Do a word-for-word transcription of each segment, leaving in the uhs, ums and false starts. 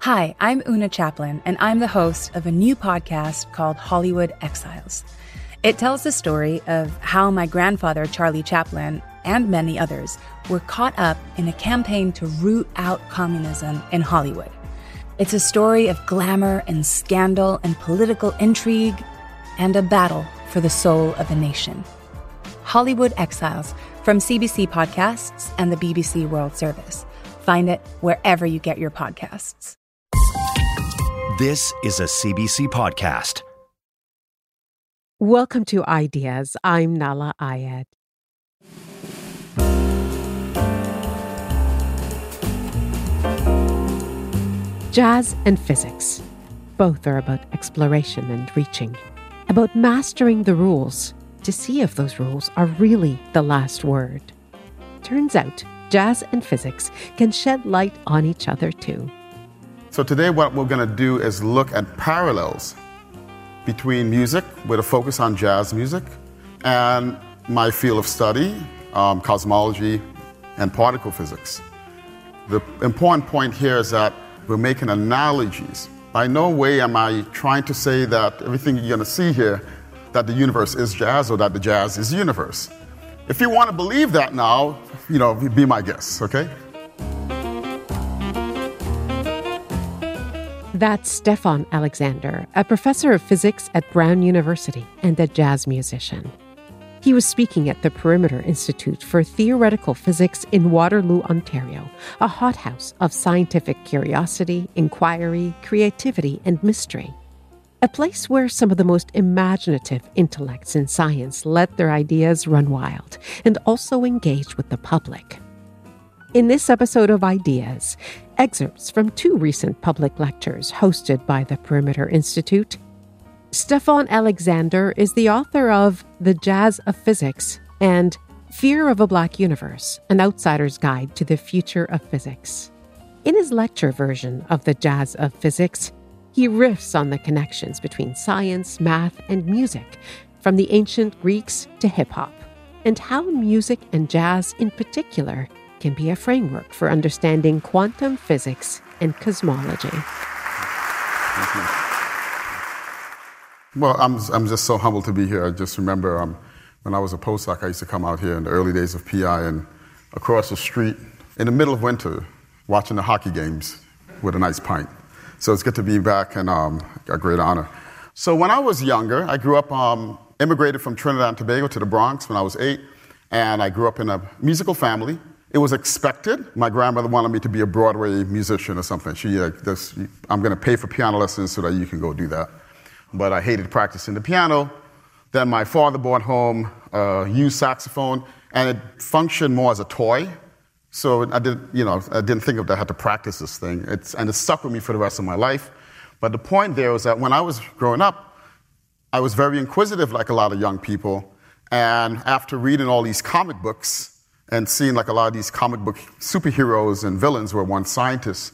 Hi, I'm Una Chaplin, and I'm the host of a new podcast called Hollywood Exiles. It tells the story of how my grandfather, Charlie Chaplin, and many others were caught up in a campaign to root out communism in Hollywood. It's a story of glamour and scandal and political intrigue and a battle for the soul of a nation. Hollywood Exiles from C B C Podcasts and the B B C World Service. Find it wherever you get your podcasts. This is a C B C podcast. Welcome to Ideas. I'm Nahlah Ayed. Jazz and physics. Both are about exploration and reaching, about mastering the rules to see if those rules are really the last word. Turns out, jazz and physics can shed light on each other too. So today what we're going to do is look at parallels between music with a focus on jazz music and my field of study, um, cosmology and particle physics. The important point here is that we're making analogies. By no way am I trying to say that everything you're going to see here, that the universe is jazz or that the jazz is universe. If you want to believe that now, you know, be my guest, okay? That's Stefan Alexander, a professor of physics at Brown University and a jazz musician. He was speaking at the Perimeter Institute for Theoretical Physics in Waterloo, Ontario, a hothouse of scientific curiosity, inquiry, creativity, and mystery. A place where some of the most imaginative intellects in science let their ideas run wild and also engage with the public. In this episode of Ideas, excerpts from two recent public lectures hosted by the Perimeter Institute. Stefan Alexander is the author of The Jazz of Physics and Fear of a Black Universe, An Outsider's Guide to the Future of Physics. In his lecture version of The Jazz of Physics, he riffs on the connections between science, math, and music, from the ancient Greeks to hip-hop, and how music and jazz in particular can be a framework for understanding quantum physics and cosmology. Well, I'm I'm just so humbled to be here. I just remember um, when I was a postdoc, I used to come out here in the early days of P I and across the street in the middle of winter watching the hockey games with a nice pint. So it's good to be back and um, a great honor. So when I was younger, I grew up, um, immigrated from Trinidad and Tobago to the Bronx when I was eight, and I grew up in a musical family. It was expected. My grandmother wanted me to be a Broadway musician or something. She, uh, this, I'm going to pay for piano lessons so that you can go do that. But I hated practicing the piano. Then my father brought home a used saxophone, and it functioned more as a toy. So I didn't, you know, I didn't think of that I had to practice this thing. It's, and it stuck with me for the rest of my life. But the point there was that when I was growing up, I was very inquisitive, like a lot of young people. And after reading all these comic books, and seeing like a lot of these comic book superheroes and villains were one scientists,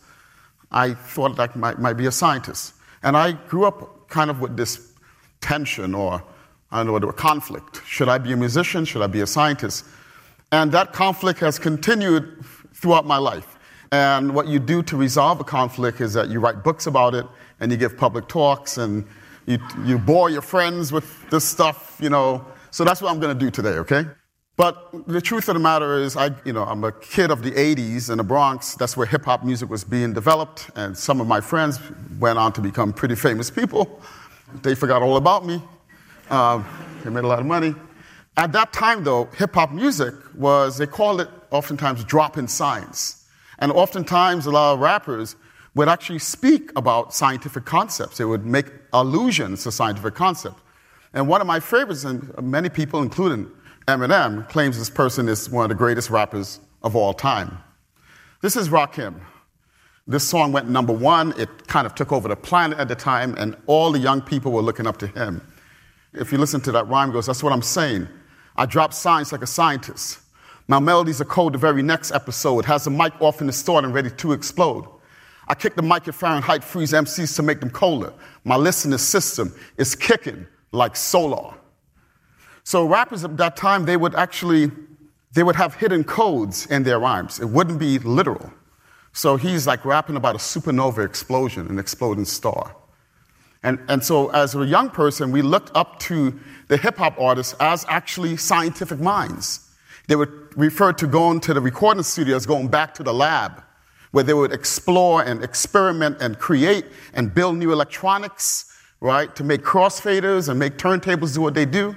I thought I might, might be a scientist. And I grew up kind of with this tension or, I don't know, conflict. Should I be a musician? Should I be a scientist? And that conflict has continued throughout my life. And what you do to resolve a conflict is that you write books about it and you give public talks and you, you bore your friends with this stuff, you know. So that's what I'm going to do today, okay? But the truth of the matter is, I, you know, I'm a kid of the eighties in the Bronx. That's where hip-hop music was being developed, and some of my friends went on to become pretty famous people. They forgot all about me. Um, they made a lot of money. At that time, though, hip-hop music was, they called it oftentimes drop-in science. And oftentimes, a lot of rappers would actually speak about scientific concepts. They would make allusions to scientific concepts. And one of my favorites, and many people, including Eminem, claims this person is one of the greatest rappers of all time. This is Rakim. This song went number one. It kind of took over the planet at the time, and all the young people were looking up to him. If you listen to that rhyme, it goes, that's what I'm saying. I drop science like a scientist. My melodies are code the very next episode. Has the mic off in the store and ready to explode. I kick the mic at Fahrenheit, freeze M Cs to make them colder. My listening system is kicking like solar. So rappers at that time, they would actually, they would have hidden codes in their rhymes. It wouldn't be literal. So he's like rapping about a supernova explosion, an exploding star. And, and so as a young person, we looked up to the hip-hop artists as actually scientific minds. They would refer to going to the recording studios, going back to the lab, where they would explore and experiment and create and build new electronics, right, to make crossfaders and make turntables do what they do.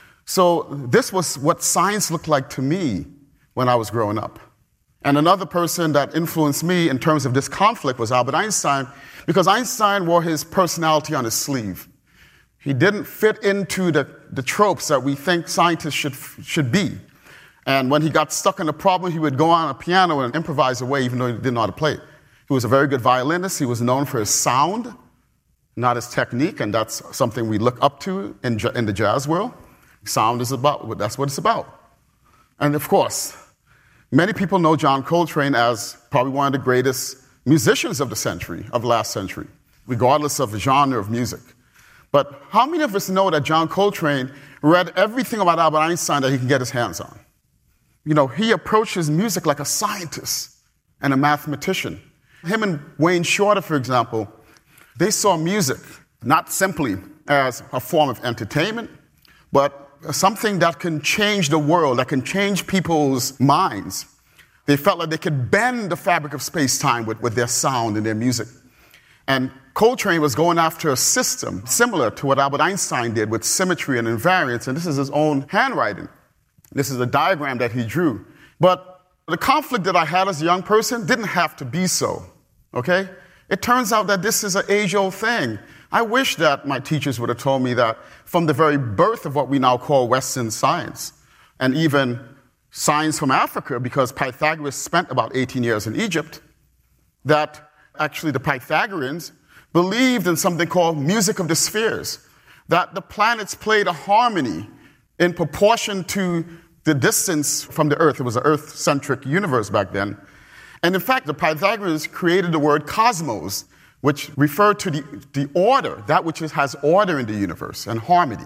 So this was what science looked like to me when I was growing up. And another person that influenced me in terms of this conflict was Albert Einstein, because Einstein wore his personality on his sleeve. He didn't fit into the, the tropes that we think scientists should, should be. And when he got stuck in a problem, he would go on a piano and improvise away, even though he didn't know how to play it. He was a very good violinist. He was known for his sound, not his technique, and that's something we look up to in, in the jazz world. Sound is about, that's what it's about. And of course, many people know John Coltrane as probably one of the greatest musicians of the century, of the last century, regardless of the genre of music. But how many of us know that John Coltrane read everything about Albert Einstein that he can get his hands on? You know, he approaches music like a scientist and a mathematician. Him and Wayne Shorter, for example, they saw music not simply as a form of entertainment, but something that can change the world, that can change people's minds. They felt like they could bend the fabric of space-time with, with their sound and their music. And Coltrane was going after a system similar to what Albert Einstein did with symmetry and invariance, and this is his own handwriting. This is a diagram that he drew. But the conflict that I had as a young person didn't have to be so, okay? It turns out that this is an age-old thing. I wish that my teachers would have told me that from the very birth of what we now call Western science, and even science from Africa, because Pythagoras spent about eighteen years in Egypt, that actually the Pythagoreans believed in something called music of the spheres, that the planets played a harmony in proportion to the distance from the Earth. It was an Earth-centric universe back then. And in fact, the Pythagoreans created the word cosmos, which referred to the, the order, that which is, has order in the universe and harmony.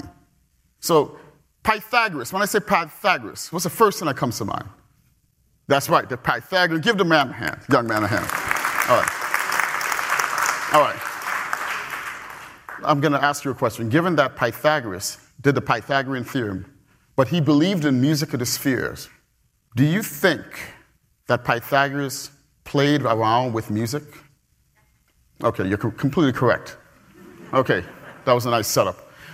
So Pythagoras, when I say Pythagoras, what's the first thing that comes to mind? That's right, the Pythagorean. Give the man a hand, young man a hand. All right. All right. I'm going to ask you a question. Given that Pythagoras did the Pythagorean theorem, but he believed in music of the spheres, do you think that Pythagoras played around with music? Okay, you're co- completely correct. Okay, that was a nice setup.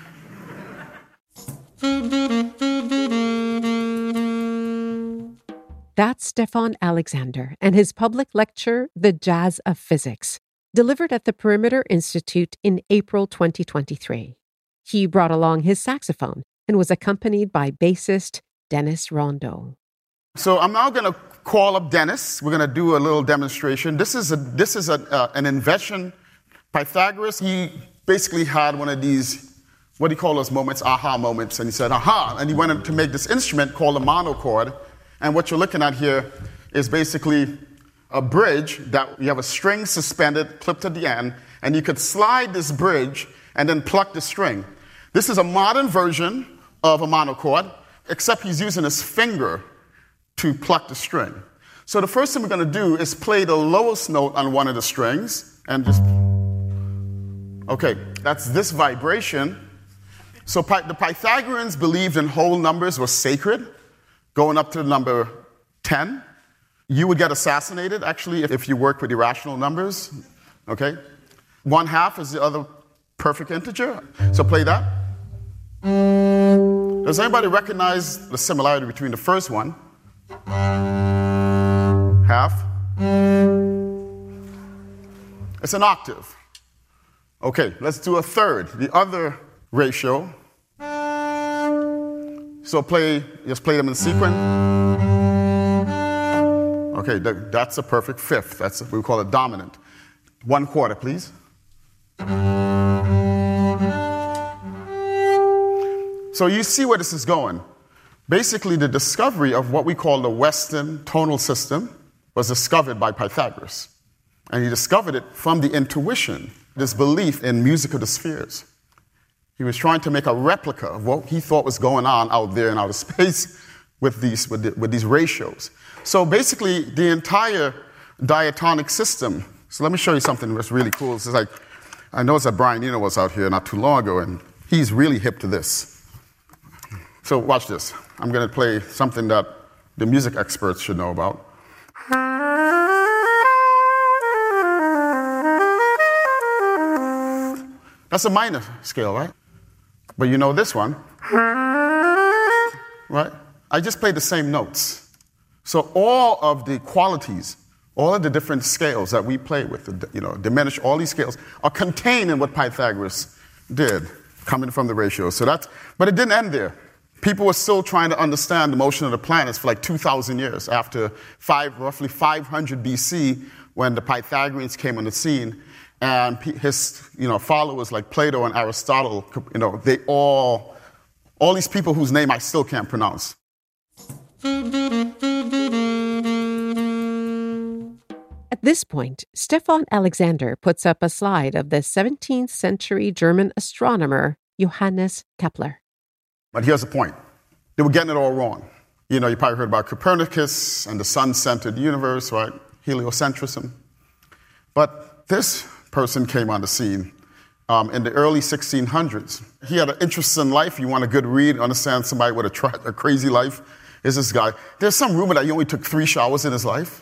That's Stefan Alexander and his public lecture, The Jazz of Physics, delivered at the Perimeter Institute in April twenty twenty-three. He brought along his saxophone and was accompanied by bassist Dennis Rondeau. So I'm now going to call up Dennis. We're going to do a little demonstration. This is a this is a, uh, an invention. Pythagoras, he basically had one of these, what do you call those moments, aha moments, and he said, aha, and he went to make this instrument called a monochord. And what you're looking at here is basically a bridge that you have a string suspended, clipped at the end, and you could slide this bridge and then pluck the string. This is a modern version of a monochord, except he's using his finger to pluck the string. So the first thing we're going to do is play the lowest note on one of the strings and just, okay, that's this vibration. So Py- the Pythagoreans believed in whole numbers were sacred, going up to the number ten. You would get assassinated, actually, if, if you work with irrational numbers, okay? One half is the other perfect integer. So play that. Does anybody recognize the similarity between the first one? Half. It's an octave. Okay, let's do a third, the other ratio. So play, just play them in sequence. Okay, that, that's a perfect fifth. That's what we call a dominant. One quarter, please. So you see where this is going. Basically, the discovery of what we call the Western tonal system was discovered by Pythagoras. And he discovered it from the intuition, this belief in music of the spheres. He was trying to make a replica of what he thought was going on out there in outer space with these, with, the, with these ratios. So basically, the entire diatonic system. So let me show you something that's really cool. This is like, I noticed that Brian Eno was out here not too long ago, and he's really hip to this. So watch this. I'm going to play something that the music experts should know about. That's a minor scale, right? But you know this one, right? I just played the same notes. So all of the qualities, all of the different scales that we play with, you know, diminish, all these scales are contained in what Pythagoras did, coming from the ratios. So that's, but it didn't end there. People were still trying to understand the motion of the planets for like two thousand years after five, roughly five hundred B C, when the Pythagoreans came on the scene, and his, you know, followers like Plato and Aristotle, you know, they all, all these people whose name I still can't pronounce. At this point, Stefan Alexander puts up a slide of the seventeenth century German astronomer Johannes Kepler. But here's the point. They were getting it all wrong. You know, you probably heard about Copernicus and the sun-centered universe, right? Heliocentrism. But this person came on the scene um, in the early sixteen hundreds. He had an interesting life. You want a good read, understand somebody with a, tra- a crazy life, is this guy. There's some rumor that he only took three showers in his life.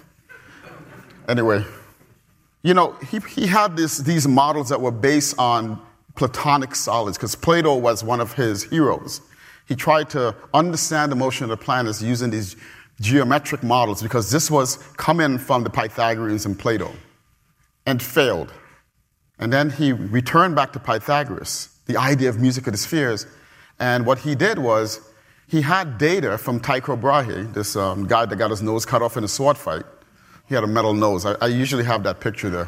Anyway, you know, he, he had this, these models that were based on Platonic solids, because Plato was one of his heroes. He tried to understand the motion of the planets using these geometric models, because this was coming from the Pythagoreans and Plato, and failed. And then he returned back to Pythagoras, the idea of music of the spheres. And what he did was, he had data from Tycho Brahe, this um, guy that got his nose cut off in a sword fight. He had a metal nose. I, I usually have that picture there.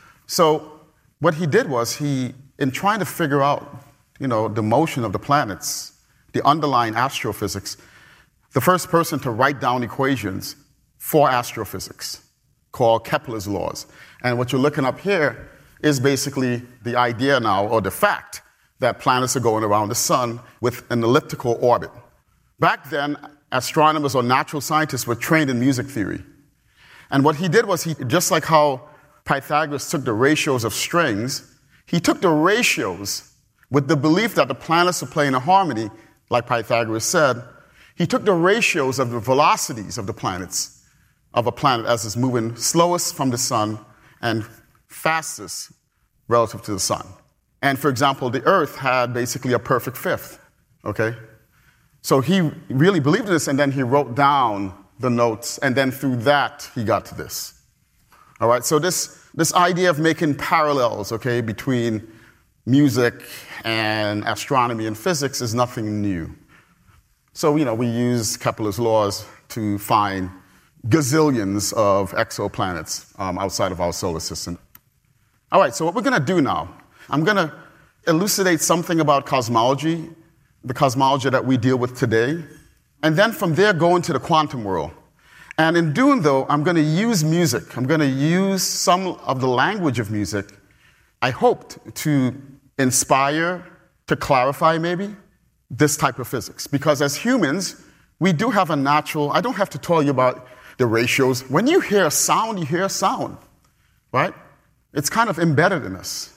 So what he did was, he, in trying to figure out, you know, the motion of the planets, the underlying astrophysics, the first person to write down equations for astrophysics called Kepler's laws. And what you're looking up here is basically the idea now, or the fact, that planets are going around the sun with an elliptical orbit. Back then, astronomers or natural scientists were trained in music theory. And what he did was, he, just like how Pythagoras took the ratios of strings, he took the ratios with the belief that the planets are playing a harmony, like Pythagoras said. He took the ratios of the velocities of the planets, of a planet as it's moving slowest from the sun and fastest relative to the sun. And for example, the Earth had basically a perfect fifth, okay? So he really believed in this, and then he wrote down the notes, and then through that, he got to this. All right, so this, this idea of making parallels, okay, between music and astronomy and physics is nothing new. So, you know, we use Kepler's laws to find gazillions of exoplanets um, outside of our solar system. All right, so what we're going to do now, I'm going to elucidate something about cosmology, the cosmology that we deal with today, and then from there go into the quantum world. And in doing though, I'm going to use music. I'm going to use some of the language of music, I hoped, to inspire, to clarify maybe, this type of physics. Because as humans, we do have a natural, I don't have to tell you about the ratios. When you hear a sound, you hear a sound, right? It's kind of embedded in us.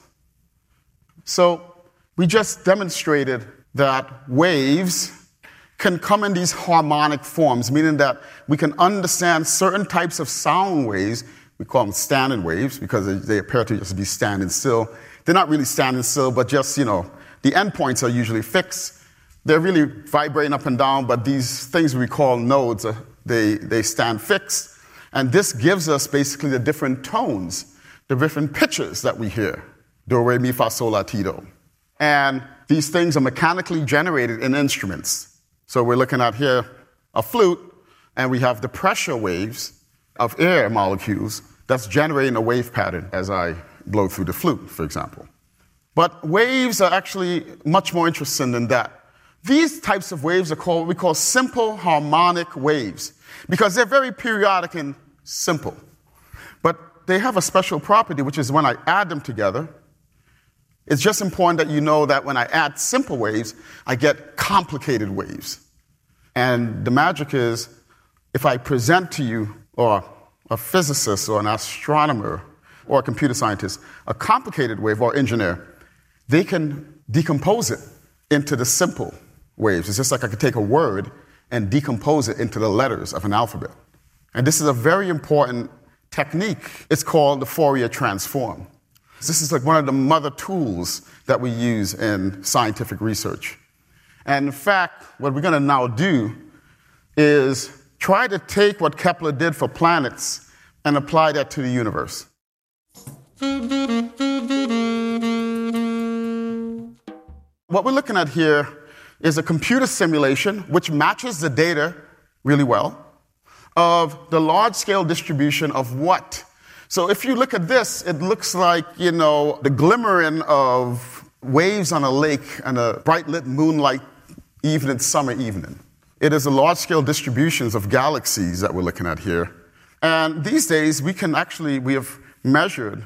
So we just demonstrated that waves can come in these harmonic forms, meaning that we can understand certain types of sound waves. We call them standing waves because they, they appear to just be standing still. They're not really standing still, but just, you know, the endpoints are usually fixed. They're really vibrating up and down, but these things we call nodes, uh, they, they stand fixed. And this gives us basically the different tones, the different pitches that we hear. Do, re, mi, fa, sol, la, ti, do. And these things are mechanically generated in instruments. So we're looking at here a flute, and we have the pressure waves of air molecules that's generating a wave pattern as I blow through the flute, for example. But waves are actually much more interesting than that. These types of waves are called what we call simple harmonic waves because they're very periodic and simple. But they have a special property, which is when I add them together, it's just important that you know that when I add simple waves, I get complicated waves. And the magic is, if I present to you, or a physicist or an astronomer or a computer scientist a complicated wave or engineer, they can decompose it into the simple waves. It's just like I could take a word and decompose it into the letters of an alphabet. And this is a very important technique. It's called the Fourier transform. This is like one of the mother tools that we use in scientific research. And in fact, what we're going to now do is try to take what Kepler did for planets and apply that to the universe. What we're looking at here is a computer simulation which matches the data really well of the large-scale distribution of what? So if you look at this, it looks like, you know, the glimmering of waves on a lake and a bright lit moonlight evening, summer evening. It is a large-scale distributions of galaxies that we're looking at here. And these days, we can actually, we have measured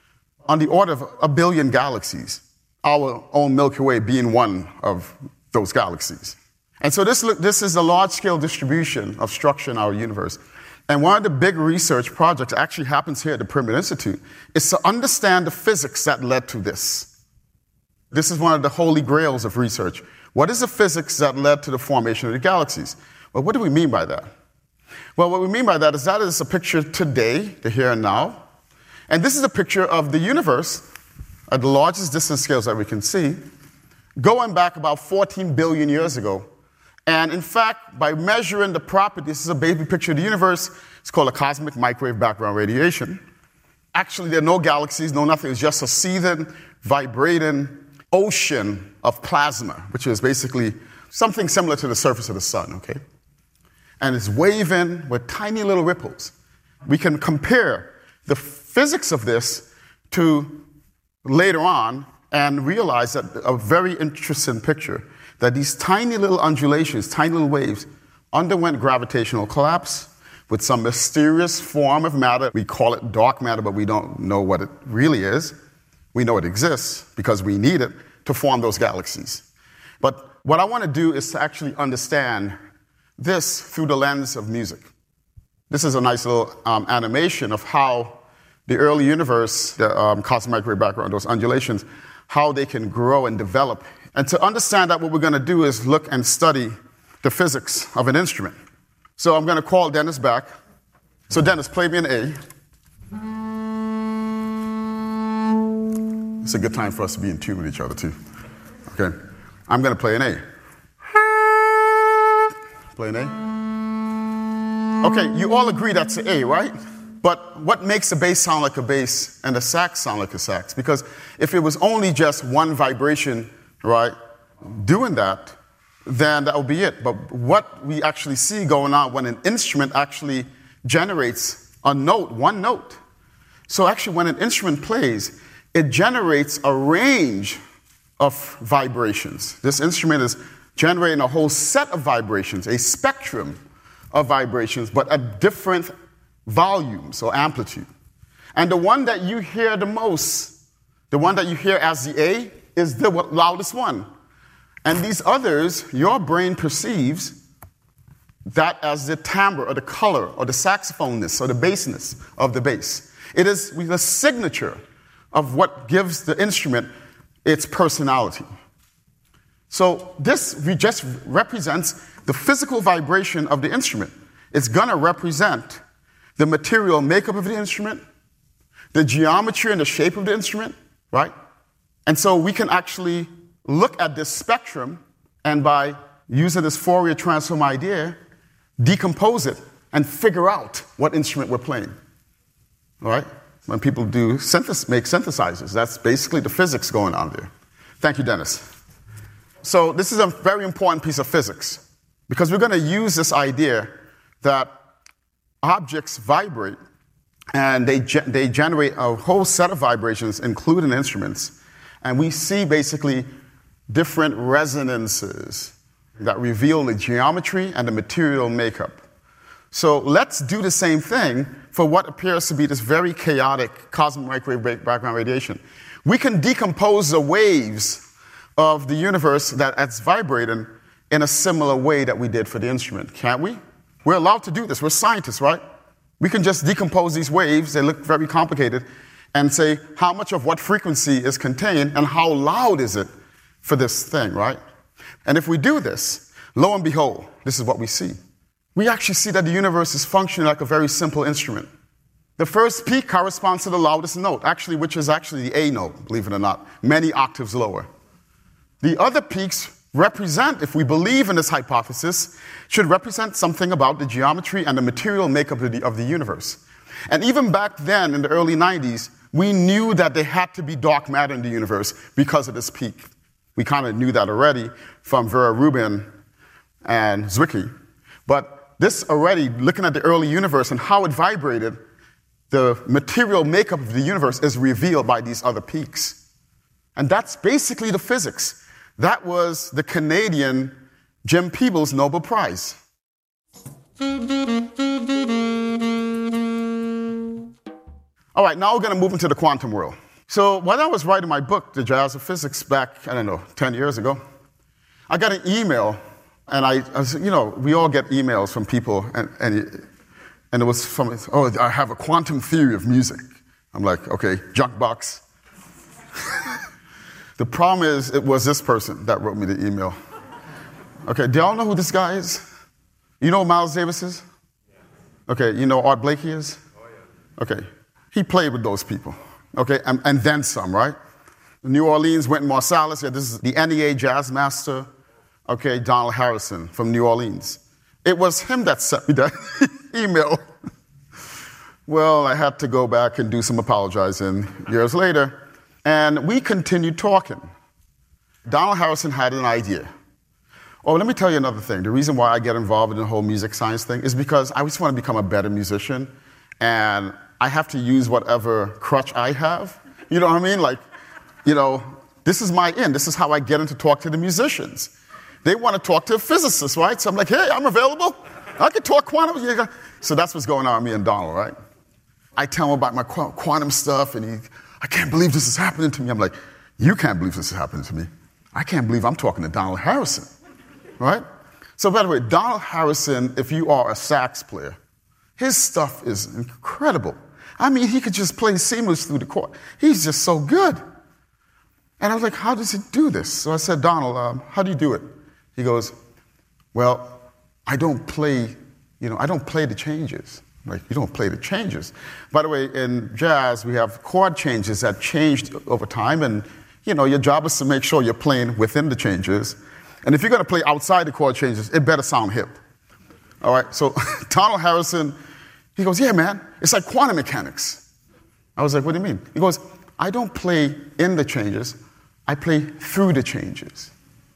on the order of a billion galaxies, our own Milky Way being one of those galaxies. And so this, this is a large-scale distribution of structure in our universe. And one of the big research projects actually happens here at the Perimeter Institute is to understand the physics that led to this. This is one of the holy grails of research. What is the physics that led to the formation of the galaxies? Well, what do we mean by that? Well, what we mean by that is that is a picture today, the here and now. And this is a picture of the universe at the largest distance scales that we can see, going back about fourteen billion years ago. And in fact, by measuring the properties, this is a baby picture of the universe. It's called a cosmic microwave background radiation. Actually, there are no galaxies, no nothing. It's just a seething, vibrating ocean of plasma, which is basically something similar to the surface of the sun, okay? And it's waving with tiny little ripples. We can compare the physics of this to later on and realize that a very interesting picture, that these tiny little undulations, tiny little waves, underwent gravitational collapse with some mysterious form of matter. We call it dark matter, but we don't know what it really is. We know it exists because we need it to form those galaxies. But what I want to do is to actually understand this through the lens of music. This is a nice little um, animation of how the early universe, the um, cosmic microwave background, those undulations, how they can grow and develop. And to understand that, what we're going to do is look and study the physics of an instrument. So I'm going to call Dennis back. So Dennis, play me an A. It's a good time for us to be in tune with each other, too. Okay. I'm going to play an A. Play an A. Okay, you all agree that's an A, right? But what makes a bass sound like a bass and a sax sound like a sax? Because if it was only just one vibration, right, doing that, then that would be it. But what we actually see going on when an instrument actually generates a note, one note. So actually when an instrument plays, it generates a range of vibrations. This instrument is generating a whole set of vibrations, a spectrum of vibrations, but at different volumes or amplitude. And the one that you hear the most, the one that you hear as the A, is the loudest one. And these others, your brain perceives that as the timbre or the color or the saxophoneness or the bassness of the bass. It is the signature of what gives the instrument its personality. So this just represents the physical vibration of the instrument. It's going to represent the material makeup of the instrument, the geometry and the shape of the instrument, right? And so we can actually look at this spectrum and by using this Fourier transform idea, decompose it and figure out what instrument we're playing, all right? When people do synthesis, make synthesizers, that's basically the physics going on there. Thank you, Dennis. So this is a very important piece of physics because we're going to use this idea that objects vibrate and they, ge- they generate a whole set of vibrations, including instruments, and we see basically different resonances that reveal the geometry and the material makeup. So let's do the same thing for what appears to be this very chaotic cosmic microwave background radiation. We can decompose the waves of the universe that's vibrating in a similar way that we did for the instrument, can't we? We're allowed to do this. We're scientists, right? We can just decompose these waves, they look very complicated, and say how much of what frequency is contained and how loud is it for this thing, right? And if we do this, lo and behold, this is what we see. We actually see that the universe is functioning like a very simple instrument. The first peak corresponds to the loudest note, actually, which is actually the A note, believe it or not, many octaves lower. The other peaks represent, if we believe in this hypothesis, should represent something about the geometry and the material makeup of the, of the universe. And even back then, in the early nineties, we knew that there had to be dark matter in the universe because of this peak. We kind of knew that already from Vera Rubin and Zwicky. But this already, looking at the early universe and how it vibrated, the material makeup of the universe is revealed by these other peaks. And that's basically the physics. That was the Canadian Jim Peebles Nobel Prize. All right, now we're going to move into the quantum world. So when I was writing my book, The Jazz of Physics, back, I don't know, ten years ago, I got an email, and I, I was, you know, we all get emails from people, and, and, and it was from, oh, I have a quantum theory of music. I'm like, okay, junk box. The problem is, it was this person that wrote me the email. Okay, do y'all know who this guy is? You know who Miles Davis is? Okay, you know Art Blakey is? Okay. He played with those people, okay, and, and then some, right? New Orleans, Wynton Marsalis, yeah, this is the N E A jazz master, okay, Donald Harrison from New Orleans. It was him that sent me that email. Well, I had to go back and do some apologizing years later, and we continued talking. Donald Harrison had an idea. Oh, let me tell you another thing. The reason why I get involved in the whole music science thing is because I just want to become a better musician, and I have to use whatever crutch I have. You know what I mean? Like, you know, this is my in. This is how I get in to talk to the musicians. They want to talk to a physicist, right? So I'm like, hey, I'm available. I can talk quantum. So that's what's going on with me and Donald, right? I tell him about my quantum stuff, and he, I can't believe this is happening to me. I'm like, you can't believe this is happening to me. I can't believe I'm talking to Donald Harrison, right? So by the way, Donald Harrison, if you are a sax player, his stuff is incredible. I mean, he could just play seamless through the chord. He's just so good. And I was like, how does he do this? So I said, Donald, um, how do you do it? He goes, well, I don't play, you know, I don't play the changes. I'm like, you don't play the changes. By the way, in jazz, we have chord changes that changed over time. And, you know, your job is to make sure you're playing within the changes. And if you're going to play outside the chord changes, it better sound hip. All right, so Donald Harrison, he goes, yeah, man, it's like quantum mechanics. I was like, what do you mean? He goes, I don't play in the changes, I play through the changes.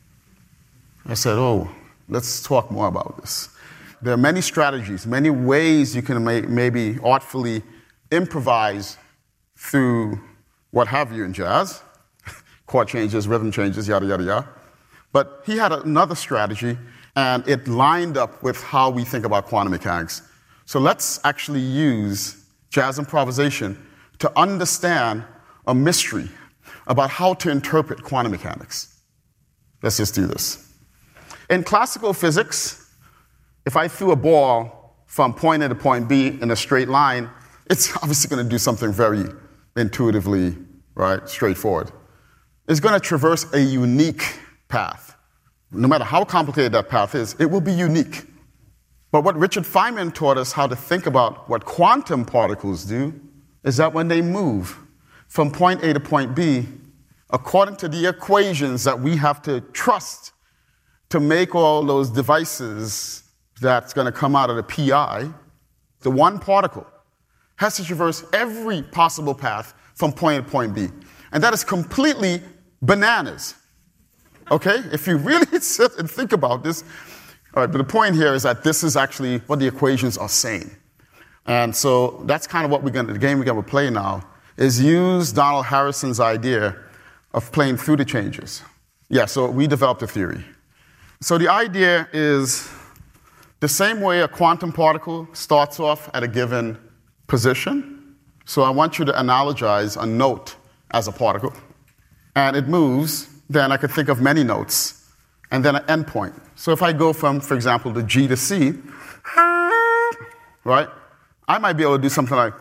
I said, oh, let's talk more about this. There are many strategies, many ways you can may, maybe artfully improvise through what have you in jazz, chord changes, rhythm changes, yada, yada, yada. But he had another strategy, and it lined up with how we think about quantum mechanics. So let's actually use jazz improvisation to understand a mystery about how to interpret quantum mechanics. Let's just do this. In classical physics, if I threw a ball from point A to point B in a straight line, it's obviously going to do something very intuitively, right, straightforward. It's going to traverse a unique path. No matter how complicated that path is, it will be unique. But what Richard Feynman taught us how to think about what quantum particles do is that when they move from point A to point B, according to the equations that we have to trust to make all those devices that's going to come out of the P I, the one particle has to traverse every possible path from point A to point B. And that is completely bananas. Okay? If you really sit and think about this, all right, but the point here is that this is actually what the equations are saying. And so that's kind of what we're going to, the game we're going to play now, is use Donald Harrison's idea of playing through the changes. Yeah, so we developed a theory. So the idea is the same way a quantum particle starts off at a given position. So I want you to analogize a note as a particle. And it moves. Then I could think of many notes, and then an endpoint. So if I go from, for example, the G to C, right, I might be able to do something like,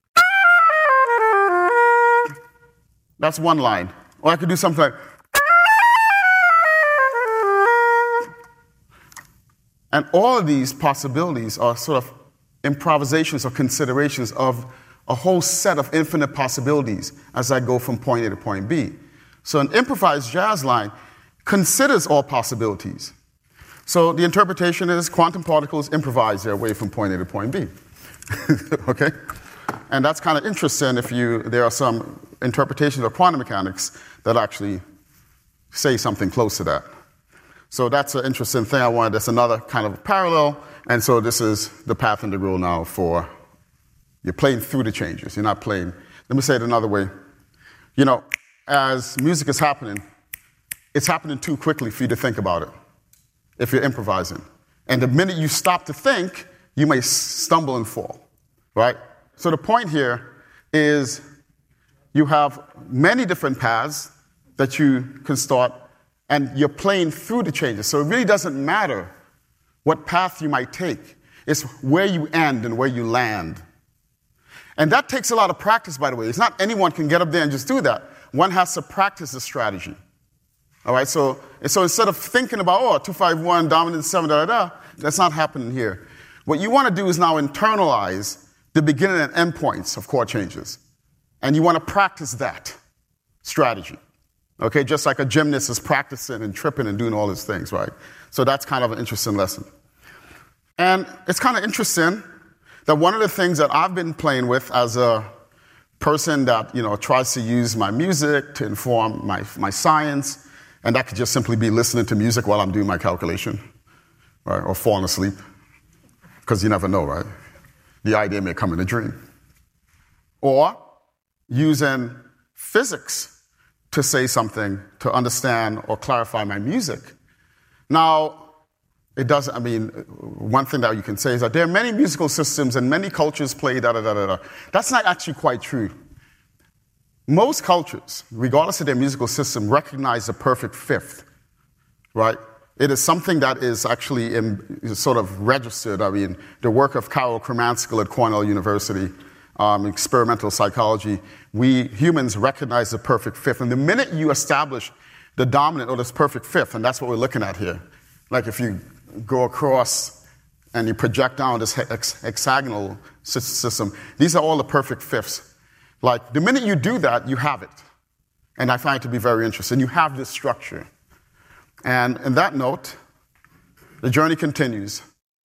that's one line. Or I could do something like, and all of these possibilities are sort of improvisations or considerations of a whole set of infinite possibilities as I go from point A to point B. So an improvised jazz line considers all possibilities. So the interpretation is quantum particles improvise their way from point A to point B. Okay? And that's kind of interesting if you, there are some interpretations of quantum mechanics that actually say something close to that. So that's an interesting thing I wanted. That's another kind of parallel. And so this is the path integral now for, you're playing through the changes. You're not playing, let me say it another way. You know, as music is happening, it's happening too quickly for you to think about it if you're improvising. And the minute you stop to think, you may stumble and fall, right? So the point here is you have many different paths that you can start, and you're playing through the changes. So it really doesn't matter what path you might take. It's where you end and where you land. And that takes a lot of practice, by the way. It's not anyone can get up there and just do that. One has to practice the strategy. All right, so, so instead of thinking about, oh, two five one, dominant seven, da, da, da, that's not happening here. What you want to do is now internalize the beginning and end points of chord changes. And you want to practice that strategy. Okay, just like a gymnast is practicing and tripping and doing all these things, right? So that's kind of an interesting lesson. And it's kind of interesting that one of the things that I've been playing with as a person that, you know, tries to use my music to inform my, my science, and that could just simply be listening to music while I'm doing my calculation, right? Or falling asleep, because you never know, right? The idea may come in a dream. Or using physics to say something, to understand or clarify my music. Now, it doesn't, I mean, one thing that you can say is that there are many musical systems and many cultures play da da da da da. That's not actually quite true. Most cultures, regardless of their musical system, recognize the perfect fifth, right? It is something that is actually in, is sort of registered. I mean, the work of Carol Kremanskill at Cornell University, Um, experimental psychology, we humans recognize the perfect fifth. And the minute you establish the dominant or this perfect fifth, and that's what we're looking at here, like if you go across and you project down this hex- hexagonal system, these are all the perfect fifths. Like the minute you do that, you have it. And I find it to be very interesting. You have this structure. And on that note, the journey continues.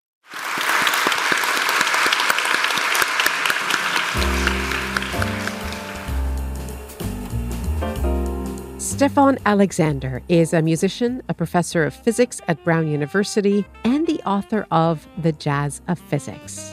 Stefan Alexander is a musician, a professor of physics at Brown University, and the author of The Jazz of Physics.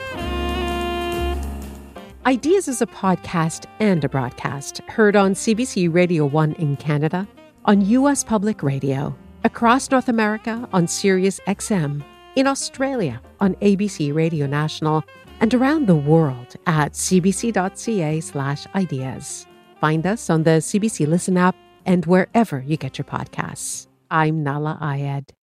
Ideas is a podcast and a broadcast heard on C B C Radio one in Canada, on U S Public Radio, across North America on Sirius X M, in Australia on A B C Radio National, and around the world at cbc.ca slash ideas. Find us on the C B C Listen app and wherever you get your podcasts. I'm Nala Ayed.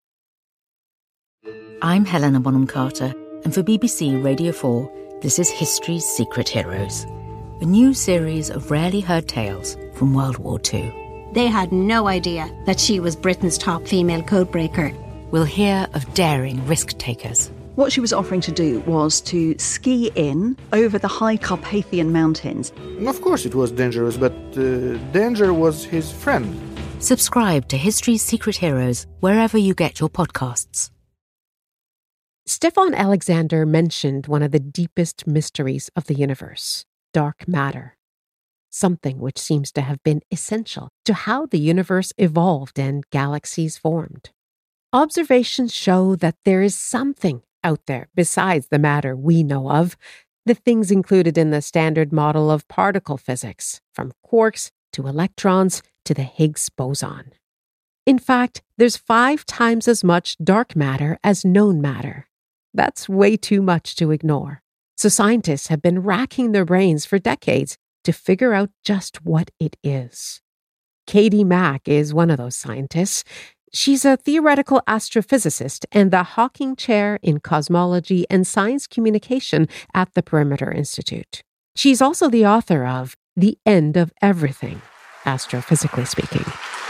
I'm Helena Bonham Carter, and for B B C Radio four, this is History's Secret Heroes, a new series of rarely heard tales from World War Two. They had no idea that she was Britain's top female codebreaker. We'll hear of daring risk-takers. What she was offering to do was to ski in over the high Carpathian Mountains. Of course it was dangerous, but uh, danger was his friend. Subscribe to History's Secret Heroes wherever you get your podcasts. Stefan Alexander mentioned one of the deepest mysteries of the universe, dark matter. Something which seems to have been essential to how the universe evolved and galaxies formed. Observations show that there is something out there besides the matter we know of, the things included in the standard model of particle physics, from quarks to electrons to the Higgs boson. In fact, there's five times as much dark matter as known matter. That's way too much to ignore. So scientists have been racking their brains for decades to figure out just what it is. Katie Mack is one of those scientists. She's a theoretical astrophysicist and the Hawking Chair in Cosmology and Science Communication at the Perimeter Institute. She's also the author of The End of Everything, Astrophysically Speaking.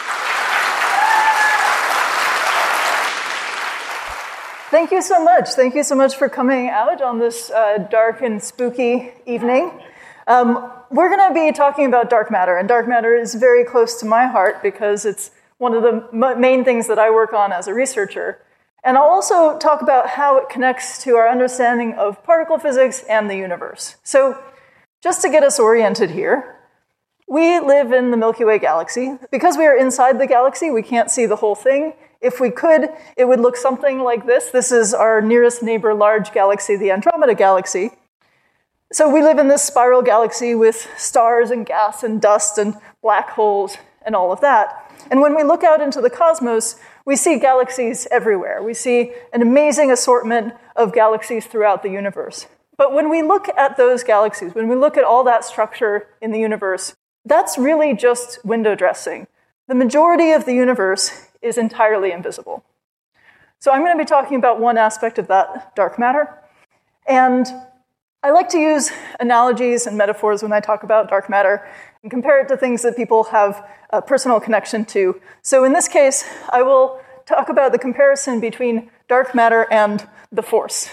Thank you so much. Thank you so much for coming out on this uh, dark and spooky evening. Um, we're going to be talking about dark matter, and dark matter is very close to my heart because it's one of the m- main things that I work on as a researcher. And I'll also talk about how it connects to our understanding of particle physics and the universe. So just to get us oriented here, we live in the Milky Way galaxy. Because we are inside the galaxy, we can't see the whole thing. If we could, it would look something like this. This is our nearest neighbor large galaxy, the Andromeda Galaxy. So we live in this spiral galaxy with stars and gas and dust and black holes and all of that. And when we look out into the cosmos, we see galaxies everywhere. We see an amazing assortment of galaxies throughout the universe. But when we look at those galaxies, when we look at all that structure in the universe, that's really just window dressing. The majority of the universe is entirely invisible. So I'm going to be talking about one aspect of that, dark matter. And I like to use analogies and metaphors when I talk about dark matter and compare it to things that people have a personal connection to. So in this case, I will talk about the comparison between dark matter and the Force.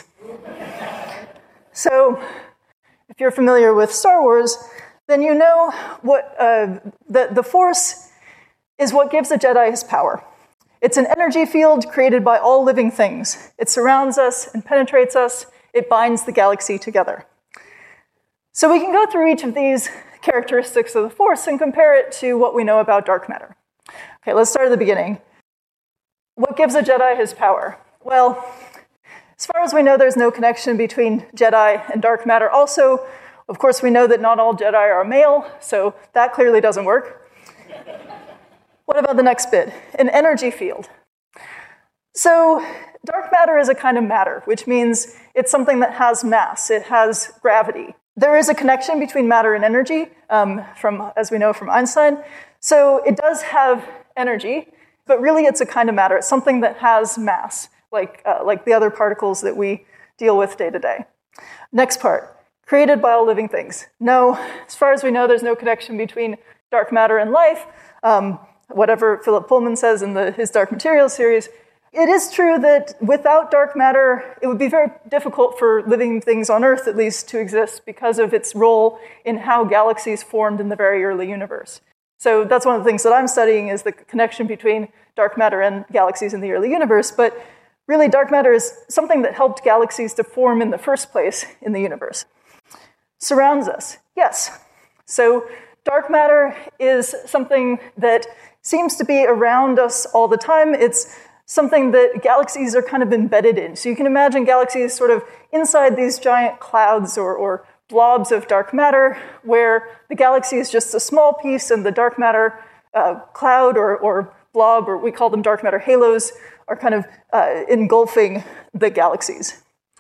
So if you're familiar with Star Wars, then you know what uh, the, the Force is what gives a Jedi his power. It's an energy field created by all living things. It surrounds us and penetrates us. It binds the galaxy together. So we can go through each of these characteristics of the Force and compare it to what we know about dark matter. Okay, let's start at the beginning. What gives a Jedi his power? Well, as far as we know, there's no connection between Jedi and dark matter. Also, of course, we know that not all Jedi are male, so that clearly doesn't work. What about the next bit? An energy field. So dark matter is a kind of matter, which means it's something that has mass. It has gravity. There is a connection between matter and energy, um, from as we know from Einstein. So it does have energy, but really it's a kind of matter. It's something that has mass, like uh, like the other particles that we deal with day to day. Next part, created by all living things. No, as far as we know, there's no connection between dark matter and life. Um, whatever Philip Pullman says in the, his Dark Materials series, it is true that without dark matter, it would be very difficult for living things on Earth, at least, to exist because of its role in how galaxies formed in the very early universe. So that's one of the things that I'm studying is the connection between dark matter and galaxies in the early universe. But really, dark matter is something that helped galaxies to form in the first place in the universe. Surrounds us, yes. So dark matter is something that seems to be around us all the time. It's something that galaxies are kind of embedded in. So you can imagine galaxies sort of inside these giant clouds or, or blobs of dark matter, where the galaxy is just a small piece and the dark matter uh, cloud or, or blob, or we call them dark matter halos, are kind of uh, engulfing the galaxies.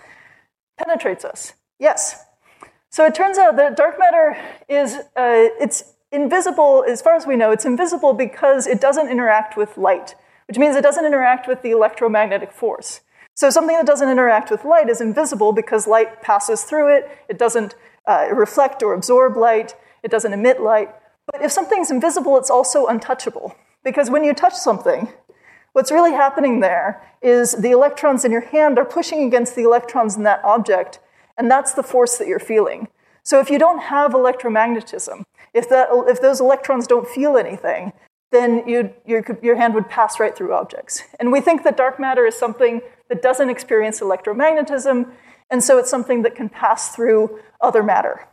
Penetrates us, yes. So it turns out that dark matter is, uh, it's invisible, as far as we know, it's invisible because it doesn't interact with light, which means it doesn't interact with the electromagnetic force. So something that doesn't interact with light is invisible because light passes through it. It doesn't uh, reflect or absorb light. It doesn't emit light. But if something's invisible, it's also untouchable. Because when you touch something, what's really happening there is the electrons in your hand are pushing against the electrons in that object, and that's the force that you're feeling. So if you don't have electromagnetism, if that, if those electrons don't feel anything, then you'd, your, your hand would pass right through objects. And we think that dark matter is something that doesn't experience electromagnetism, and so it's something that can pass through other matter.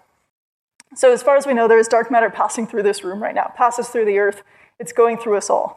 So as far as we know, there is dark matter passing through this room right now. It passes through the Earth. It's going through us all.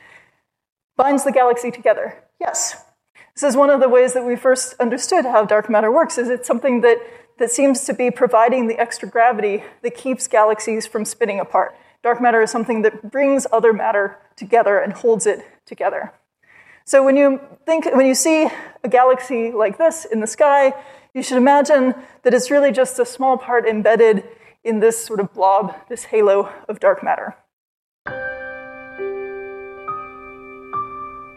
Binds the galaxy together. Yes. This is one of the ways that we first understood how dark matter works, is it's something that, that seems to be providing the extra gravity that keeps galaxies from spinning apart. Dark matter is something that brings other matter together and holds it together. So when you think, when you see a galaxy like this in the sky, you should imagine that it's really just a small part embedded in this sort of blob, this halo of dark matter.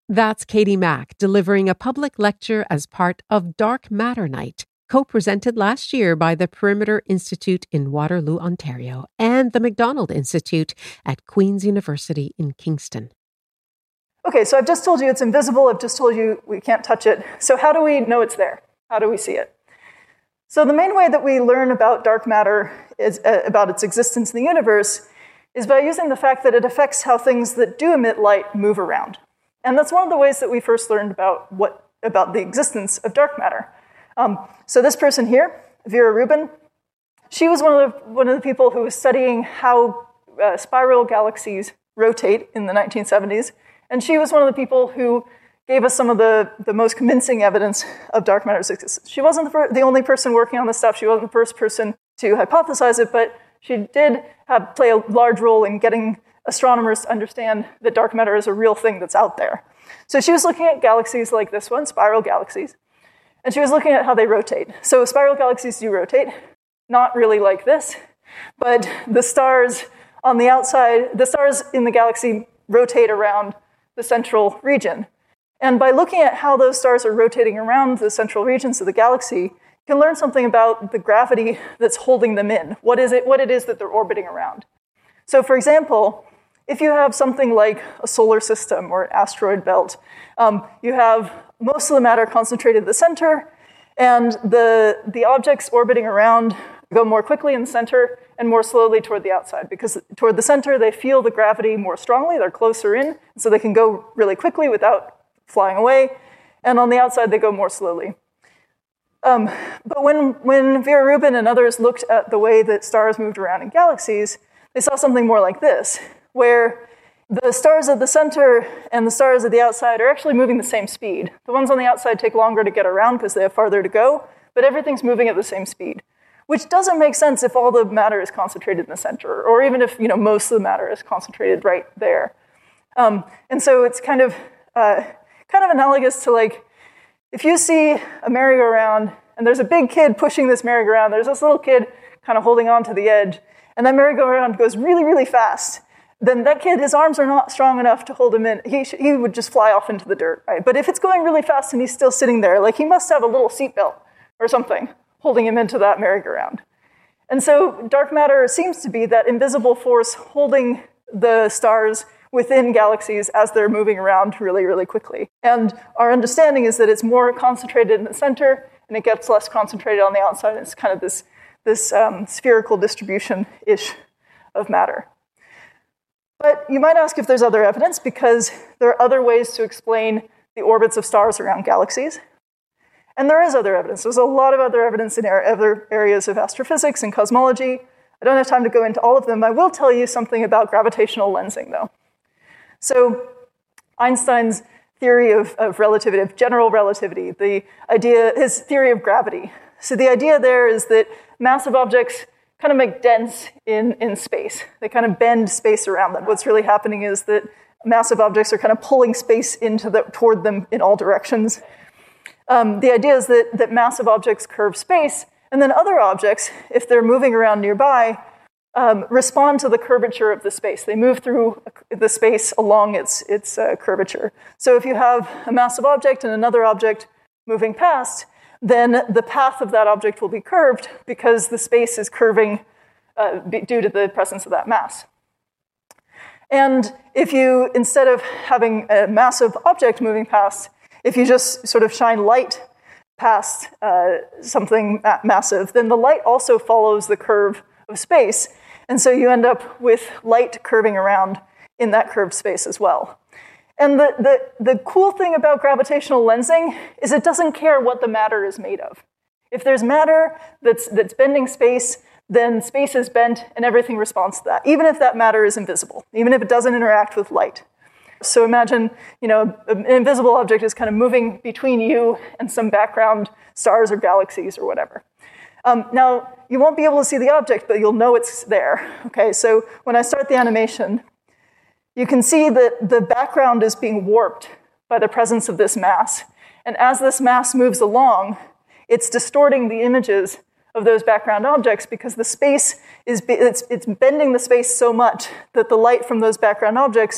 That's Katie Mack delivering a public lecture as part of Dark Matter Night, co-presented last year by the Perimeter Institute in Waterloo, Ontario, and the Macdonald Institute at Queen's University in Kingston. Okay, so I've just told you it's invisible. I've just told you we can't touch it. So how do we know it's there? How do we see it? So the main way that we learn about dark matter, is uh, about its existence in the universe, is by using the fact that it affects how things that do emit light move around. And that's one of the ways that we first learned about what about the existence of dark matter. Um, so this person here, Vera Rubin, she was one of the, one of the people who was studying how uh, spiral galaxies rotate in the nineteen seventies. And she was one of the people who gave us some of the, the most convincing evidence of dark matter's existence. She wasn't the, fir- the only person working on this stuff. She wasn't the first person to hypothesize it, but she did have, play a large role in getting astronomers to understand that dark matter is a real thing that's out there. So she was looking at galaxies like this one, spiral galaxies, and she was looking at how they rotate. So spiral galaxies do rotate, not really like this, but the stars on the outside, the stars in the galaxy rotate around the central region. And by looking at how those stars are rotating around the central regions of the galaxy, you can learn something about the gravity that's holding them in, what is it, what it is that they're orbiting around. So for example, if you have something like a solar system or an asteroid belt, um, you have most of the matter concentrated at the center, and the, the objects orbiting around go more quickly in the center and more slowly toward the outside, because toward the center they feel the gravity more strongly, they're closer in, so they can go really quickly without flying away, and on the outside they go more slowly. Um, but when, when Vera Rubin and others looked at the way that stars moved around in galaxies, they saw something more like this, where the stars at the center and the stars at the outside are actually moving the same speed. The ones on the outside take longer to get around because they have farther to go, but everything's moving at the same speed, which doesn't make sense if all the matter is concentrated in the center, or even if, you know, most of the matter is concentrated right there. Um, and so it's kind of uh, kind of analogous to, like, if you see a merry-go-round and there's a big kid pushing this merry-go-round, there's this little kid kind of holding on to the edge, and that merry-go-round goes really, really fast, then that kid, his arms are not strong enough to hold him in. He, sh- he would just fly off into the dirt, right? But if it's going really fast and he's still sitting there, like, he must have a little seatbelt or something holding him into that merry-go-round. And so dark matter seems to be that invisible force holding the stars within galaxies as they're moving around really, really quickly. And our understanding is that it's more concentrated in the center, and it gets less concentrated on the outside. It's kind of this, this um, spherical distribution-ish of matter. But you might ask if there's other evidence, because there are other ways to explain the orbits of stars around galaxies. And there is other evidence. There's a lot of other evidence in other areas of astrophysics and cosmology. I don't have time to go into all of them. I will tell you something about gravitational lensing, though. So Einstein's theory of, of relativity, of general relativity, the idea, his theory of gravity. So the idea there is that massive objects kind of make dents in, in space. They kind of bend space around them. What's really happening is that massive objects are kind of pulling space into the, toward them in all directions. Um, the idea is that, that massive objects curve space, and then other objects, if they're moving around nearby, um, respond to the curvature of the space. They move through the space along its, its uh, curvature. So if you have a massive object and another object moving past, then the path of that object will be curved because the space is curving uh, due to the presence of that mass. And if you, instead of having a massive object moving past, if you just sort of shine light past uh, something massive, then the light also follows the curve of space. And so you end up with light curving around in that curved space as well. And the, the, the cool thing about gravitational lensing is it doesn't care what the matter is made of. If there's matter that's, that's bending space, then space is bent and everything responds to that, even if that matter is invisible, even if it doesn't interact with light. So imagine, you know, an invisible object is kind of moving between you and some background stars or galaxies or whatever. Um, now, you won't be able to see the object, but you'll know it's there. Okay, so when I start the animation, you can see that the background is being warped by the presence of this mass. And as this mass moves along, it's distorting the images of those background objects because the space is, it's, it's bending the space so much that the light from those background objects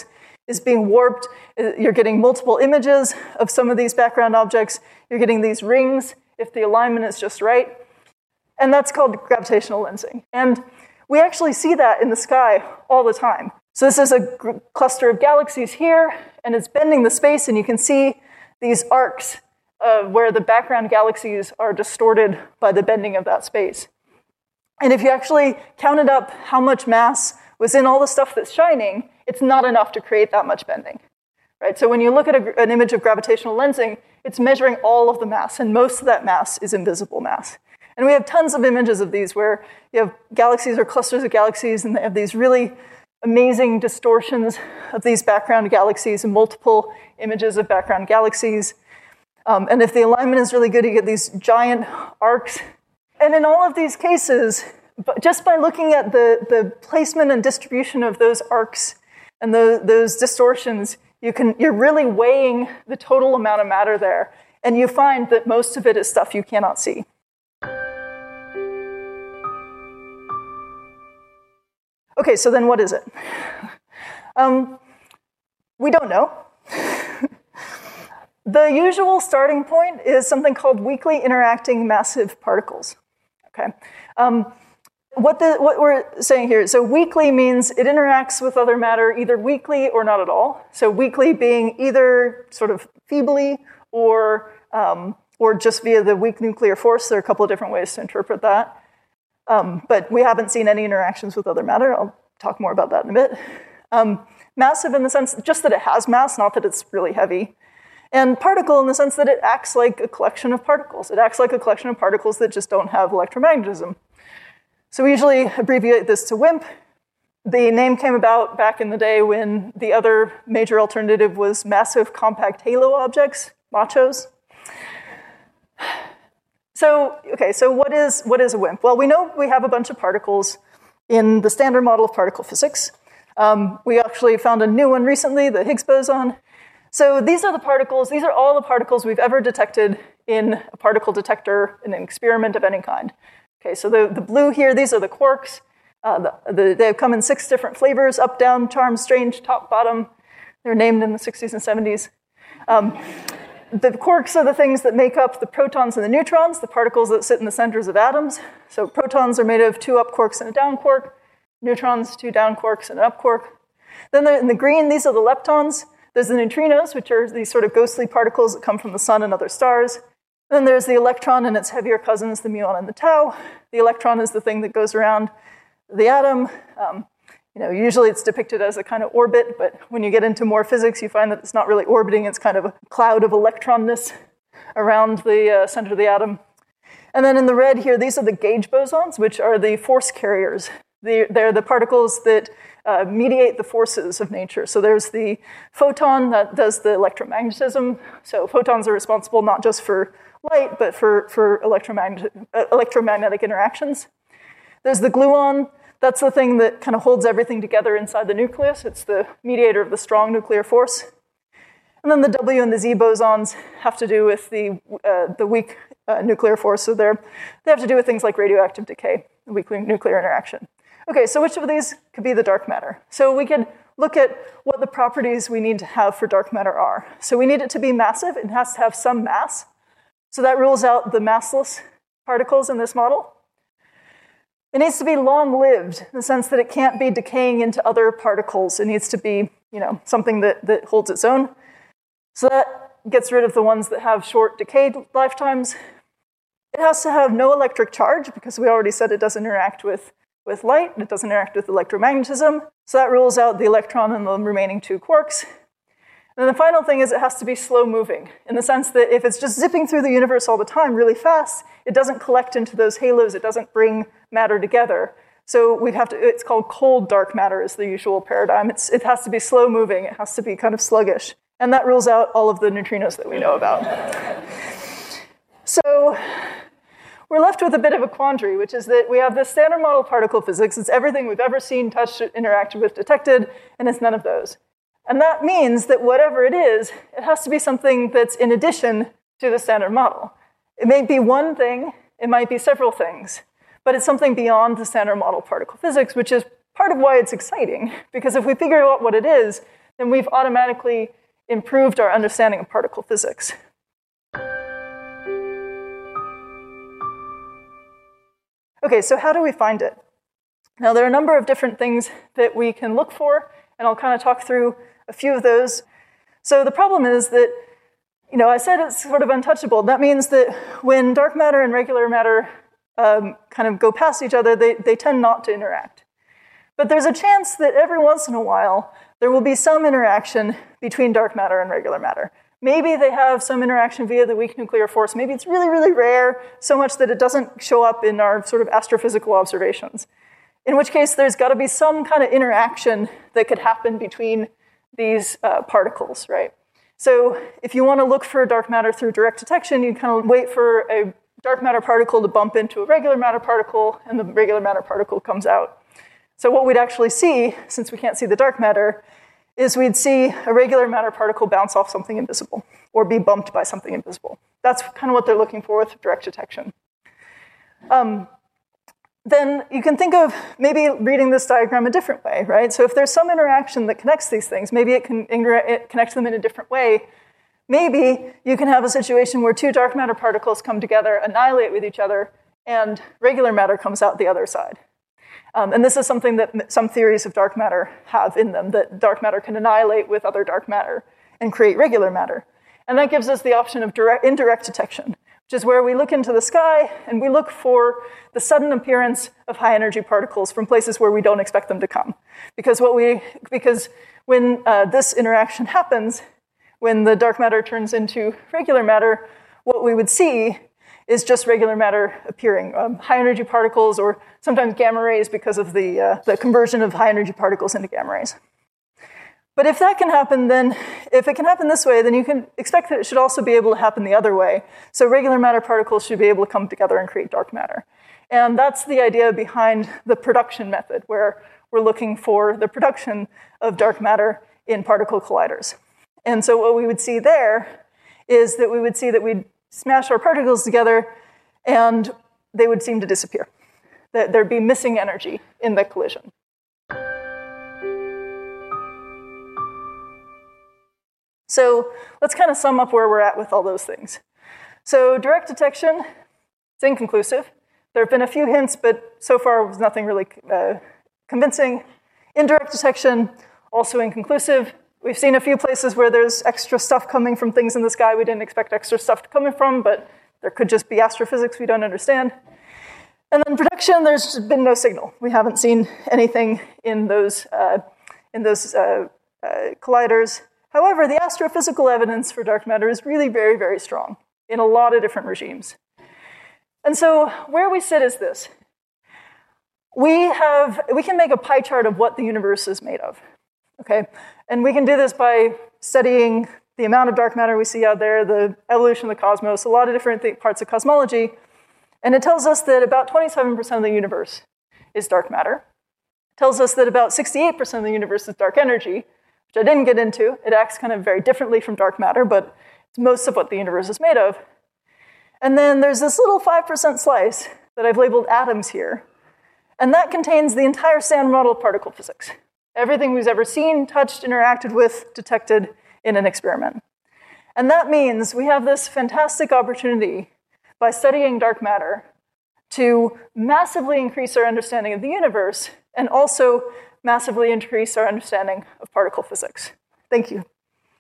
is being warped. You're getting multiple images of some of these background objects. You're getting these rings if the alignment is just right. And that's called gravitational lensing. And we actually see that in the sky all the time. So this is a gr- cluster of galaxies here, and it's bending the space, and you can see these arcs uh, where the background galaxies are distorted by the bending of that space. And if you actually counted up how much mass was in all the stuff that's shining, it's not enough to create that much bending. Right? So when you look at a, an image of gravitational lensing, it's measuring all of the mass, and most of that mass is invisible mass. And we have tons of images of these where you have galaxies or clusters of galaxies, and they have these really amazing distortions of these background galaxies and multiple images of background galaxies. Um, and if the alignment is really good, you get these giant arcs. And in all of these cases, but just by looking at the, the placement and distribution of those arcs and the, those distortions, you can, you're really weighing the total amount of matter there. And you find that most of it is stuff you cannot see. Okay, so then what is it? Um, we don't know. The usual starting point is something called weakly interacting massive particles. Okay, um, what the what we're saying here, so weakly means it interacts with other matter either weakly or not at all. So weakly being either sort of feebly or um, or just via the weak nuclear force. There are a couple of different ways to interpret that. Um, but we haven't seen any interactions with other matter. I'll talk more about that in a bit. Um, massive in the sense just that it has mass, not that it's really heavy. And particle in the sense that it acts like a collection of particles. It acts like a collection of particles that just don't have electromagnetism. So we usually abbreviate this to WIMP. The name came about back in the day when the other major alternative was massive compact halo objects, MACHOs. So, okay, so what is what is a WIMP? Well, we know we have a bunch of particles in the standard model of particle physics. Um, we actually found a new one recently, the Higgs boson. So these are the particles, these are all the particles we've ever detected in a particle detector in an experiment of any kind. Okay, so the, the blue here, these are the quarks. Uh, the, the, they come in six different flavors, up, down, charm, strange, top, bottom. They're named in the sixties and seventies. Um, The quarks are the things that make up the protons and the neutrons, the particles that sit in the centers of atoms. So protons are made of two up quarks and a down quark. Neutrons, two down quarks and an up quark. Then in the green, these are the leptons. There's the neutrinos, which are these sort of ghostly particles that come from the sun and other stars. Then there's the electron and its heavier cousins, the muon and the tau. The electron is the thing that goes around the atom. Um, You know, usually it's depicted as a kind of orbit, but when you get into more physics, you find that it's not really orbiting. It's kind of a cloud of electronness around the uh, center of the atom. And then in the red here, these are the gauge bosons, which are the force carriers. They're, they're the particles that uh, mediate the forces of nature. So there's the photon that does the electromagnetism. So photons are responsible not just for light, but for, for electromagnetic, uh, electromagnetic interactions. There's the gluon. That's the thing that kind of holds everything together inside the nucleus. It's the mediator of the strong nuclear force. And then the W and the Z bosons have to do with the uh, the weak uh, nuclear force. So they're, they have to do with things like radioactive decay, the weak nuclear interaction. Okay, so which of these could be the dark matter? So we could look at what the properties we need to have for dark matter are. So we need it to be massive. It has to have some mass. So that rules out the massless particles in this model. It needs to be long-lived in the sense that it can't be decaying into other particles. It needs to be, you know, something that, that holds its own. So that gets rid of the ones that have short decay lifetimes. It has to have no electric charge because we already said it doesn't interact with, with light. It doesn't interact with electromagnetism. So that rules out the electron and the remaining two quarks. And then the final thing is it has to be slow-moving in the sense that if it's just zipping through the universe all the time really fast, it doesn't collect into those halos. It doesn't bring matter together. So we have to, it's called cold dark matter is the usual paradigm. It's, it has to be slow-moving. It has to be kind of sluggish. And that rules out all of the neutrinos that we know about. So we're left with a bit of a quandary, which is that we have this standard model particle physics. It's everything we've ever seen, touched, interacted with, detected, and it's none of those. And that means that whatever it is, it has to be something that's in addition to the standard model. It may be one thing, it might be several things, but it's something beyond the standard model particle physics, which is part of why it's exciting. Because if we figure out what it is, then we've automatically improved our understanding of particle physics. Okay, so how do we find it? Now, there are a number of different things that we can look for, and I'll kind of talk through a few of those. So the problem is that, you know, I said it's sort of untouchable. That means that when dark matter and regular matter um, kind of go past each other, they, they tend not to interact. But there's a chance that every once in a while, there will be some interaction between dark matter and regular matter. Maybe they have some interaction via the weak nuclear force. Maybe it's really, really rare, so much that it doesn't show up in our sort of astrophysical observations. In which case, there's got to be some kind of interaction that could happen between these uh, particles, right? So if you want to look for dark matter through direct detection, you kind of wait for a dark matter particle to bump into a regular matter particle, and the regular matter particle comes out. So what we'd actually see, since we can't see the dark matter, is we'd see a regular matter particle bounce off something invisible or be bumped by something invisible. That's kind of what they're looking for with direct detection. Um, then you can think of maybe reading this diagram a different way, right? So if there's some interaction that connects these things, maybe it can it connects them in a different way. Maybe you can have a situation where two dark matter particles come together, annihilate with each other, and regular matter comes out the other side. Um, and this is something that some theories of dark matter have in them, that dark matter can annihilate with other dark matter and create regular matter. And that gives us the option of direct, indirect detection, which is where we look into the sky and we look for the sudden appearance of high-energy particles from places where we don't expect them to come. Because, what we, because when uh, this interaction happens, when the dark matter turns into regular matter, what we would see is just regular matter appearing, um, high-energy particles, or sometimes gamma rays because of the, uh, the conversion of high-energy particles into gamma rays. But if that can happen, then if it can happen this way, then you can expect that it should also be able to happen the other way. So regular matter particles should be able to come together and create dark matter. And that's the idea behind the production method, where we're looking for the production of dark matter in particle colliders. And so what we would see there is that we would see that we'd smash our particles together, and they would seem to disappear. That there'd be missing energy in the collision. So let's kind of sum up where we're at with all those things. So direct detection, it's inconclusive. There have been a few hints, but so far was nothing really uh, convincing. Indirect detection, also inconclusive. We've seen a few places where there's extra stuff coming from things in the sky we didn't expect extra stuff to come from, but there could just be astrophysics we don't understand. And then production, there's been no signal. We haven't seen anything in those, uh, in those uh, uh, colliders. However, the astrophysical evidence for dark matter is really very, very strong in a lot of different regimes. And so where we sit is this. We have, we can make a pie chart of what the universe is made of. Okay, and we can do this by studying the amount of dark matter we see out there, the evolution of the cosmos, a lot of different th- parts of cosmology. And it tells us that about twenty-seven percent of the universe is dark matter. It tells us that about sixty-eight percent of the universe is dark energy, which I didn't get into. It acts kind of very differently from dark matter, but it's most of what the universe is made of. And then there's this little five percent slice that I've labeled atoms here, and that contains the entire standard model of particle physics. Everything we've ever seen, touched, interacted with, detected in an experiment. And that means we have this fantastic opportunity by studying dark matter to massively increase our understanding of the universe and also massively increase our understanding of particle physics. Thank you.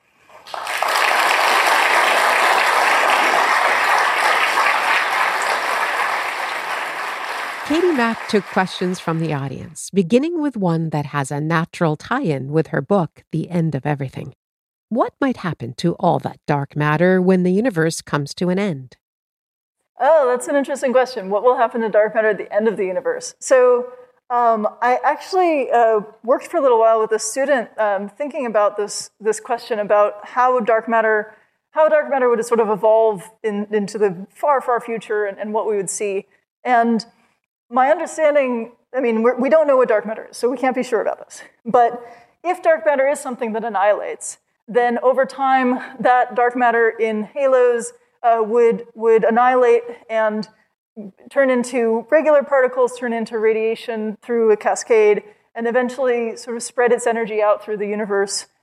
Katie Mack took questions from the audience, beginning with one that has a natural tie-in with her book, The End of Everything. What might happen to all that dark matter when the universe comes to an end? Oh, that's an interesting question. What will happen to dark matter at the end of the universe? So um, I actually uh, worked for a little while with a student um, thinking about this, this question about how dark matter, how dark matter would sort of evolve in, into the far, far future and, and what we would see. And my understanding, I mean, we're, we don't know what dark matter is, so we can't be sure about this. But if dark matter is something that annihilates, then over time, that dark matter in halos uh, would, would annihilate and turn into regular particles, turn into radiation through a cascade, and eventually sort of spread its energy out through the universe,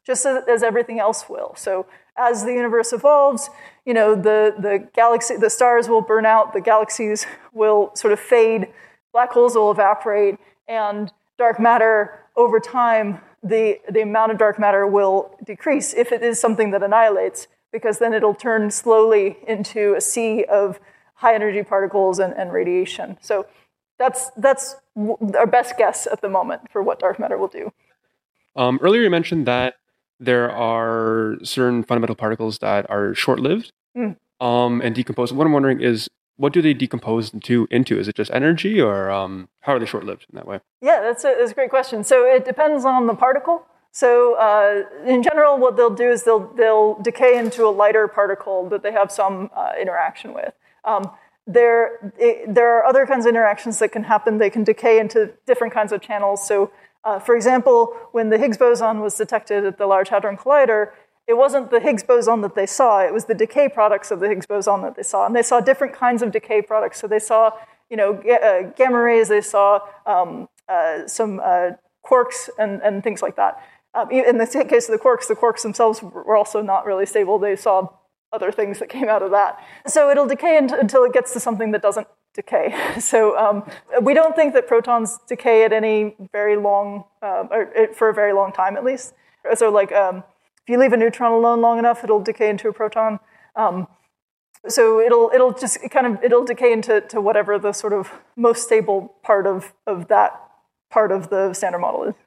just as, as everything else will. So as the universe evolves, you know, the, the galaxy, the stars will burn out, the galaxies will sort of fade, black holes will evaporate, and dark matter over time, the, the amount of dark matter will decrease if it is something that annihilates, because then it'll turn slowly into a sea of high energy particles and, and radiation. So that's that's our best guess at the moment for what dark matter will do. Um, earlier you mentioned that there are certain fundamental particles that are short-lived mm. um, and decompose. What I'm wondering is, what do they decompose into? Into Is it just energy, or um, how are they short-lived in that way? Yeah, that's a, that's a great question. So it depends on the particle. So uh, in general, what they'll do is they'll they'll decay into a lighter particle that they have some uh, interaction with. Um, there, it, there are other kinds of interactions that can happen. They can decay into different kinds of channels. So, uh, for example, when the Higgs boson was detected at the Large Hadron Collider, it wasn't the Higgs boson that they saw. It was the decay products of the Higgs boson that they saw. And they saw different kinds of decay products. So they saw, you know, ga- uh, gamma rays. They saw um, uh, some uh, quarks and, and things like that. Um, in the case of the quarks, the quarks themselves were also not really stable. They saw other things that came out of that. So it'll decay until it gets to something that doesn't decay. So um, we don't think that protons decay at any very long, uh, or for a very long time at least. So like um, if you leave a neutron alone long enough, it'll decay into a proton. Um, so it'll it'll just kind of it'll decay into to whatever the sort of most stable part of of that part of the Standard Model is.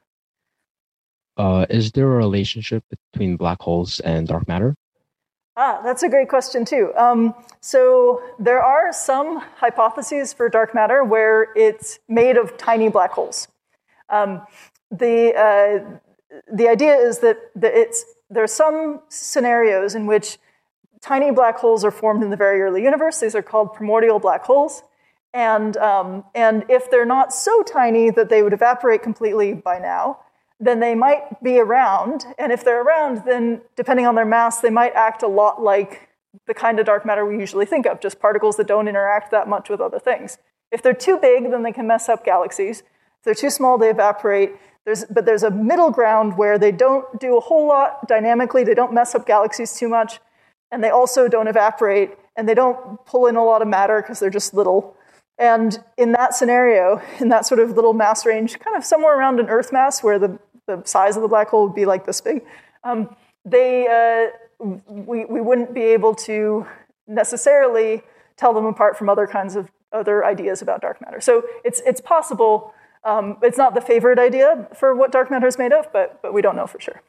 Uh, is there a relationship between black holes and dark matter? Ah, that's a great question, too. Um, so there are some hypotheses for dark matter where it's made of tiny black holes. Um, the uh, the idea is that, that it's there are some scenarios in which tiny black holes are formed in the very early universe. These are called primordial black holes. And, um, and if they're not so tiny that they would evaporate completely by now, then they might be around, and if they're around, then depending on their mass, they might act a lot like the kind of dark matter we usually think of, just particles that don't interact that much with other things. If they're too big, then they can mess up galaxies. If they're too small, they evaporate. There's, but there's a middle ground where they don't do a whole lot dynamically, they don't mess up galaxies too much, and they also don't evaporate, and they don't pull in a lot of matter because they're just little. And in that scenario, in that sort of little mass range, kind of somewhere around an Earth mass where the the size of the black hole would be like this big, um, they uh, we we wouldn't be able to necessarily tell them apart from other kinds of other ideas about dark matter. So it's it's possible. Um, it's not the favorite idea for what dark matter is made of, but but we don't know for sure.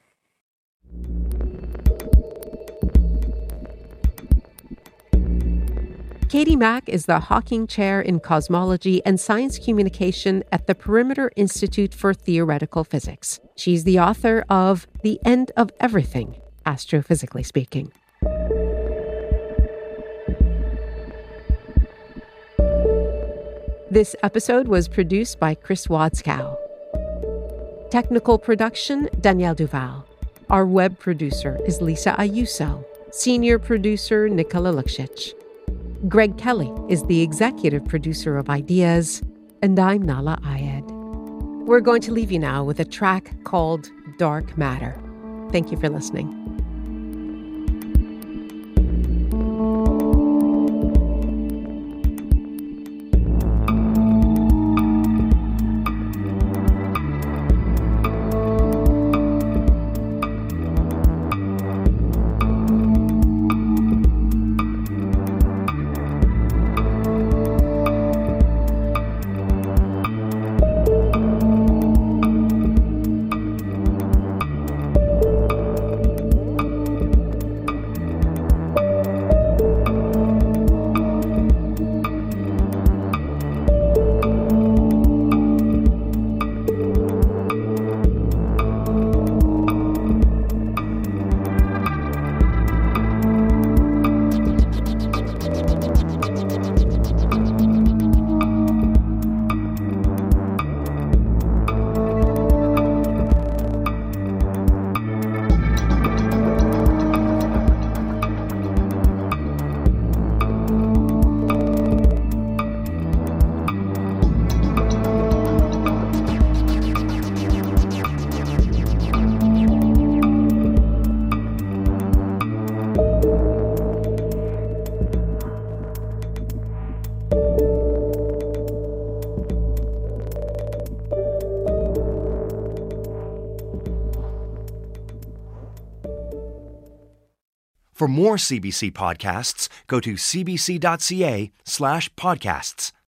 Katie Mack is the Hawking Chair in Cosmology and Science Communication at the Perimeter Institute for Theoretical Physics. She's the author of The End of Everything, Astrophysically Speaking. This episode was produced by Chris Wadskow. Technical production, Danielle Duval. Our web producer is Lisa Ayuso. Senior producer, Nikola Luksic. Greg Kelly is the executive producer of Ideas, and I'm Nala Ayed. We're going to leave you now with a track called Dark Matter. Thank you for listening. For more C B C podcasts, go to cbc.ca slash podcasts.